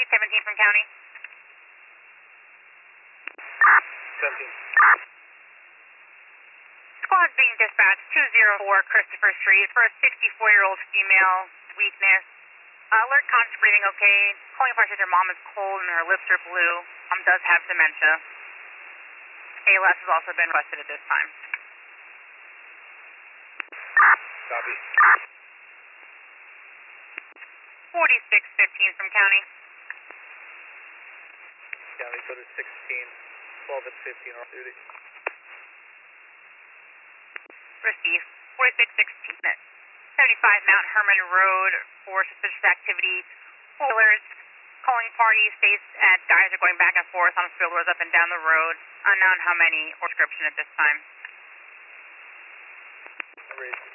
17 from county. 17. Squad being dispatched 204 Christopher Street for a 64-year-old female, weakness. Alert conscious breathing okay. Calling for her mom is cold and her lips are blue. Does have dementia. ALS has also been requested at this time. Copy. 4615 from county. County code is 16, 12 and 15 off duty. Receive 4616 at 75 Mount Herman Road for suspicious activity. Spoilers. Calling party states that guys are going back and forth on field roads up and down the road. Unknown how many or description at this time. Raised